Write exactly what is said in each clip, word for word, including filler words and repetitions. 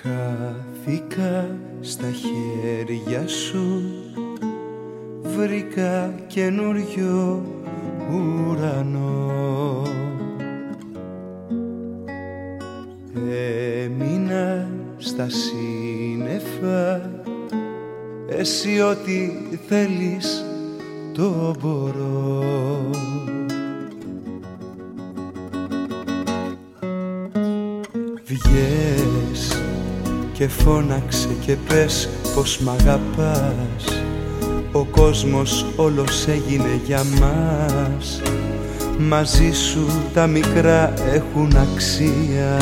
Χάθηκα στα χέρια σου, βρήκα καινούριο ουρανό. Έμεινα στα σύννεφα, εσύ ό,τι θέλεις το μπορώ. Βγες και φώναξε και πες πως μ' αγαπάς. Ο κόσμος όλος έγινε για μας. Μαζί σου τα μικρά έχουν αξία.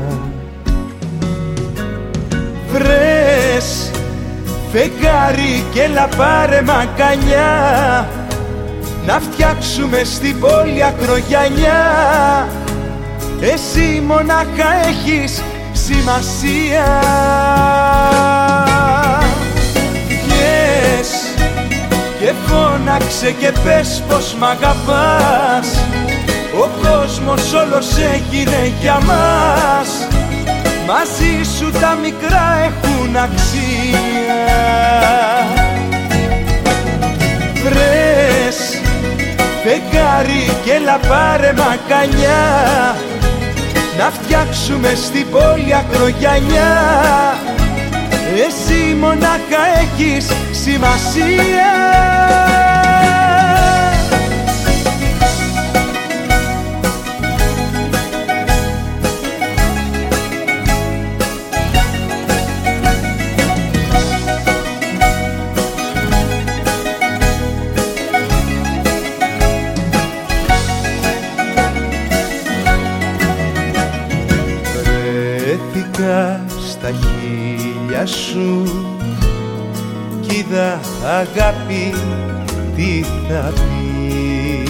Βρες φεγγάρι και έλα πάρε μακανιά, να φτιάξουμε στην πόλη ακρογιανιά. Εσύ μονάχα έχεις σημασία. Βγες και φώναξε και πες πως μ' αγαπάς. Ο κόσμος όλος έγινε για μας. Μαζί σου τα μικρά έχουν αξία. Βρες φεγγάρι και έλα πάρε μακανιά, να φτιάξουμε στην πόλη ακρογιανιά. Εσύ μονάχα έχεις σημασία. Στα χείλια σου κι είδα αγάπη τι θα πει.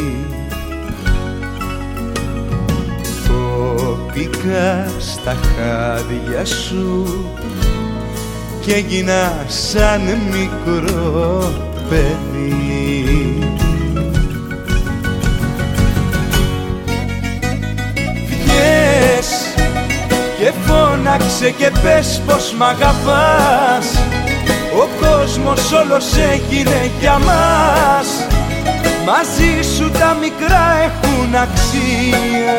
Κόπηκα στα χάδια σου κι έγινα σαν μικρό παιδί. Βγες και φώναξε και πες πως μ' αγαπάς. Ο κόσμος όλος έγινε για μας. Μαζί σου τα μικρά έχουν αξία.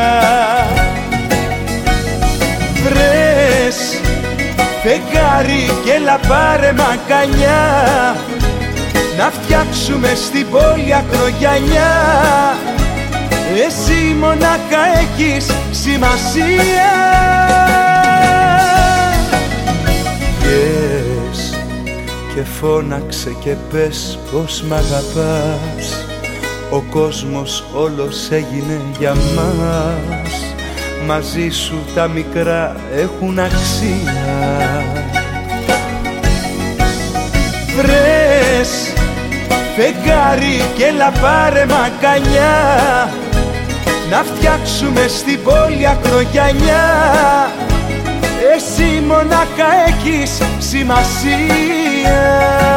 Βρες φεγγάρι και έλα πάρε μακανιά, να φτιάξουμε στην πόλη ακρογιανιά. Εσύ μονάχα έχεις σημασία. Βγες και φώναξε και πες πως μ' αγαπάς. Ο κόσμος όλος έγινε για μας. Μαζί σου τα μικρά έχουν αξία. Βρες φεγγάρι και έλα πάρε μακανιά, να φτιάξουμε στην πόλη ακρογιανιά. Εσύ μονάχα έχεις σημασία.